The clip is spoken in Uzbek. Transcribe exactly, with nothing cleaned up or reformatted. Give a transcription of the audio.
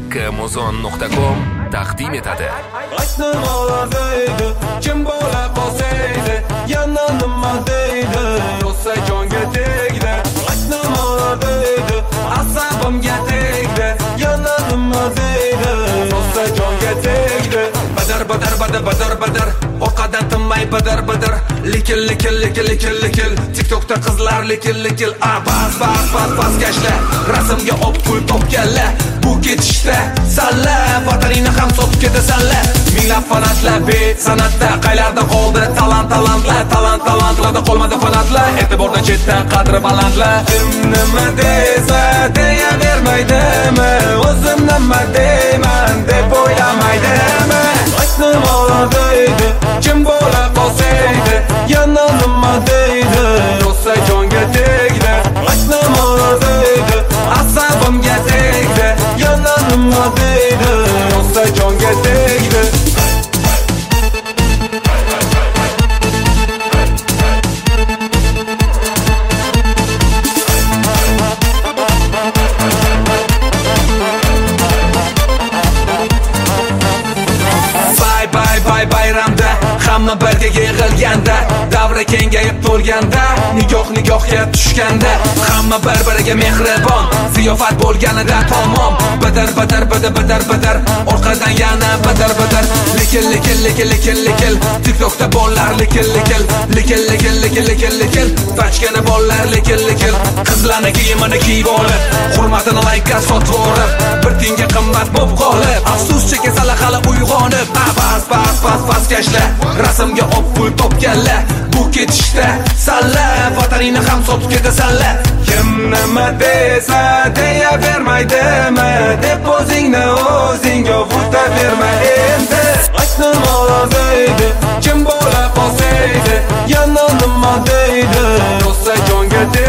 kmozon nuqta com taqdim etadi. Aytdim oladaydi, kim bo'la qolsaydi, yana nima deydi, o'sa jonga tegdi. Aytdim oladaydi, asabimga tegdi, yana nima deydi, o'sa jonga tegdi. Badar badar badar badar badar, orqadan tinmay badar badar, likil likil likil likil likil, TikTokda qizlar likil likil, a bas bas bas bas kashlar, rasmga op pul topganlar, bu ketishda salla, vataningni ham sotib ketasanlar. Minglab fanatlar bet sanatda, qaylarda qoldi talant talantlar, talant talantlarda qolmadi fanatlar, e'tibordan chetda qadri balandlar. Kim nima desa deyavermaydimi, o'zim nima deyman deb o'ylamaydimi. Aytdim oladaydi, kim bo'la qolsaydi, yana nima deydi, o'sa jonga tegdi. Aytdim oladaydi, asabimga tegdi, yana nima deydi, o'sa jonga tegdi. Bayramda hamma birga yig'ilganda, davra kengayib to'lganda, nikoh nikohga tushganda, hamma bir-biriga mehribon, ziyofat bo'lganida tamom. Badar badar badar badar badar, orqadan yana badar badar, likil likil likil likil likil, TikTokda bollar likil likil, likil likil likil likil likil, fachkana bollar likil likil, qizlarni kiyimini kiyib olib, hurmatini layka sotib olib, bir tinga qimmat bo'lib qolib, afsus chekasalar hali uyg'onib, bas bas bas bas kashlar, rasmga op pul topganlar, bu ketishda salla, vataningni ham sotib ketasanlar. Kim nima desa deyavermaydimi, deb o'zingni o'zingga vurtaverma endi. Aytdim oladaydi, kim bo'la qolsaydi, yana nima deydi, o'sa jonga tegdi.